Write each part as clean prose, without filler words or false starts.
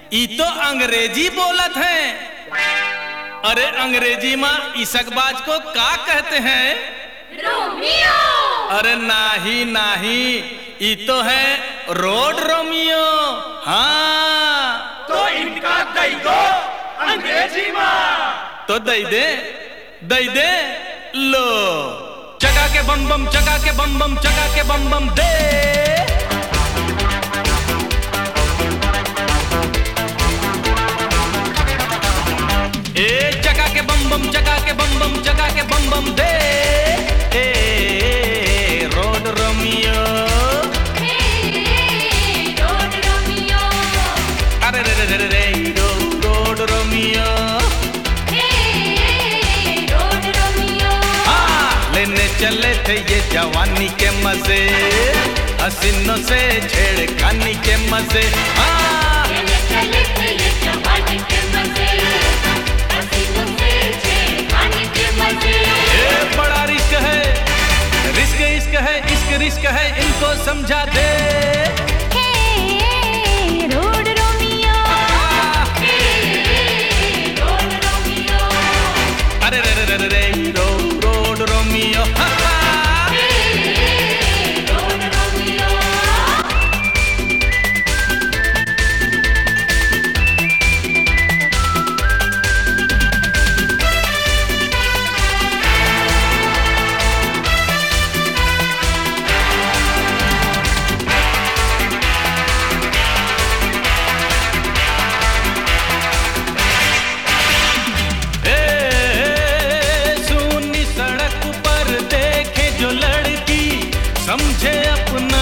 ई तो अंग्रेजी बोलत है। अरे अंग्रेजी में इसकबाज को का कहते हैं? रोमियो। अरे नाही नाही, ई तो है रोड रोमियो। हाँ तो इनका दई दो अंग्रेजी में। तो दई दे लो। चका के बम बम, चका के बम बम, चका के बम बम दे। ए चका के बम बम, चका के बम बम, चका के बम बम दे। ए रोड रोमियो। Road Romeo. अरे रे रे रे रे रोड रोमियो। Road Romeo. हाँ लेने चले थे ये जवानी के मजे, हसीनों से छेड़खानी के मजे। हाँ लेने चले थे ये जवानी के मजे, हसीनों से छेड़खानी के मजे। ये बड़ा रिस्क है, रिस्क इश्क है, इश्क रिस्क है, इनको समझा दे। Road Romeo. Road Romeo. अरे रे रे रे रे रोड रोमियो। Road Romeo. समझे अपना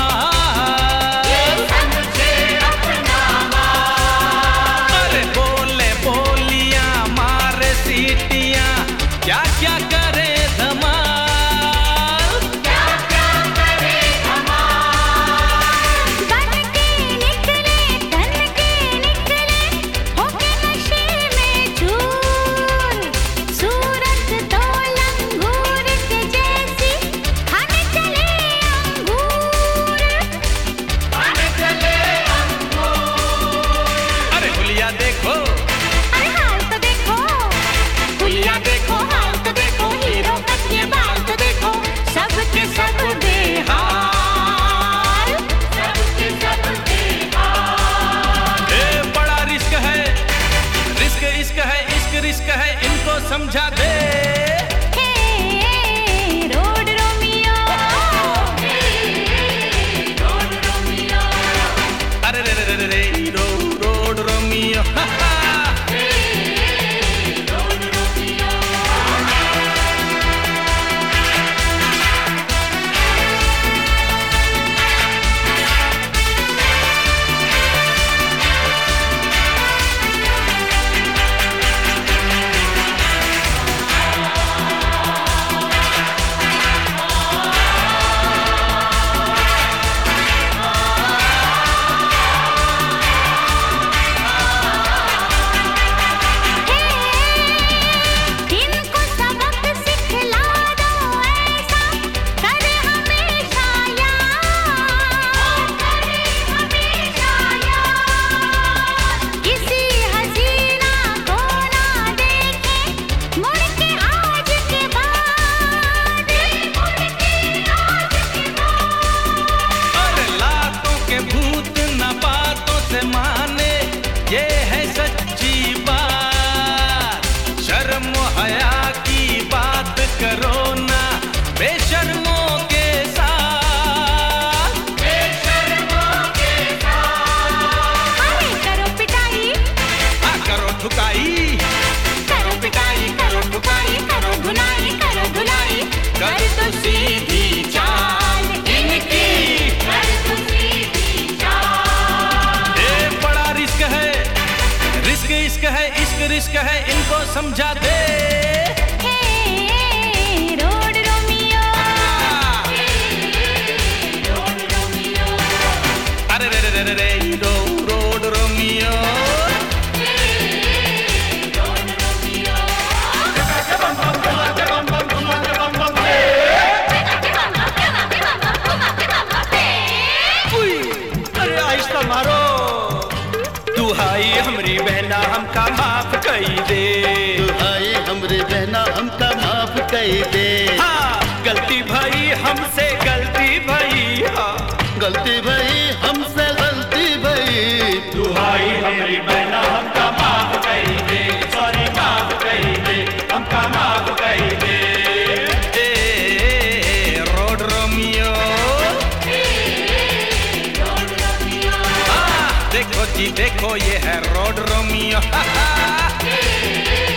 माल, समझे अपना माल। अरे बोले बोलियां मारे सीटियां, क्या क्या करे धमाल। क्या क्या करे धमाल। बन के निकले, तन के निकले, होके नशे में चूर। सूरत तो लंगूर के जैसी, खाने चले अंगूर। खाने चले अंगूर। अरे हुलिया देखो, अरे हाल तो देखो, हुलिया देखो, हाल तो देखो, हीरो कट ये बाल तो देखो, सबके सब बेहाल। सबके सब बेहाल। ये बड़ा रिस्क है, रिस्क इश्क है, इश्क रिस्क है, इनको समझा दे। Road Romeo. Road Romeo. अरे रे रे रे रे रोड रोमियो। Road Romeo. इनको सबक सिखला दो ऐसा, करे हमेशा याद। करे हमेशा याद। किसी हसीना को ना देखे, मुड़ के आज के बाद। मुड़ के आज के बाद। अरे लातों के भूत न बातों से माने, ये है सच्ची बात। शर्म हया की बात करो ना बेशर्मों के साथ। बेशर्मों के साथ। अरे करो पिटाई, करो ठुकाई, करो पिटाई, करो ठुकाई, करो धुलाई, करो धुलाई, कर तो सीधी चाल इनकी। कर तो सीधी चाल। ये बड़ा रिस्क है, रिस्क इश्क है, इश्क रिस्क है, इनको समझा दे। Road Romeo. Road Romeo. अरे रे रे रे रे रोड रोमियो। Road Romeo. अरे आहिस्ता मारो। तू है गलती भई हमसे गलती भई। दुहाई हमारी बहना हमका माफ कही दे, सॉरी माफ कही दे, हमका माफ कही दे। रोड रोमियो, देखो जी देखो ये है रोड रोमियो।